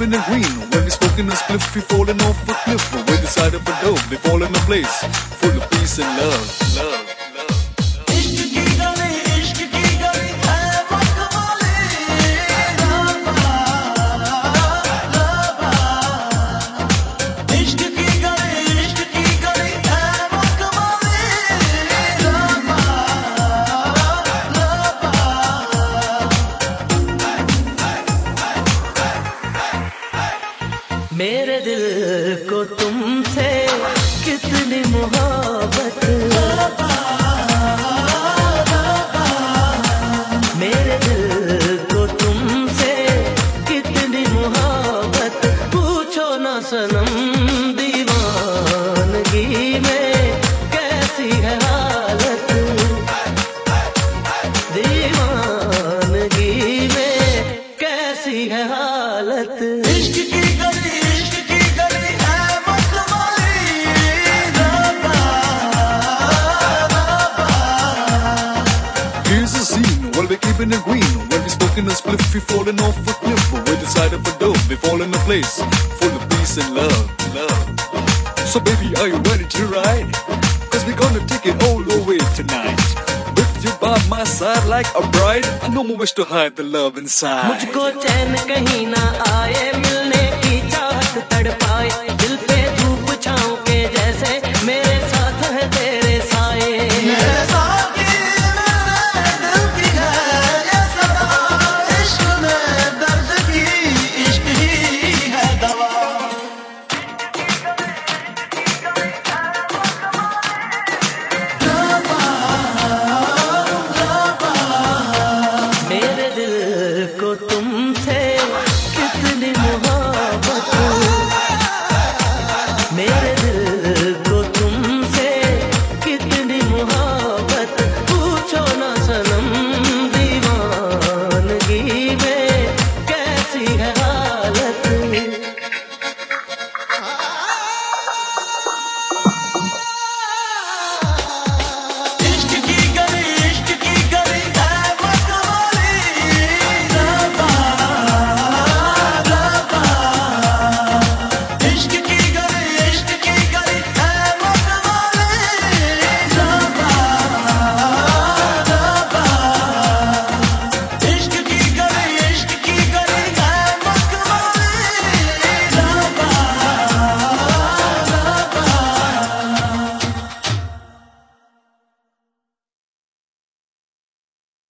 keeping it green. When we smoking a spliff, we falling off a cliff. With the side of a dove, we fall in a place full of peace and love, love. मेरे दिल को तुमसे कितनी मोहब्बत, मेरे दिल को तुमसे कितनी मोहब्बत, पूछो ना सनम दीवानगी में कैसी है हालत, दीवानगी में कैसी है हालत। इश्क की Well, we're keeping it green. When we smoking a spliff, we falling off a cliff. With the side of a dove, we fall in a place full of peace and love, love. So baby, are you ready to ride? Cause we're gonna take it all the way tonight. With you by my side like a bride, I no more wish to hide the love inside. मुझको चैन कहीं ना आए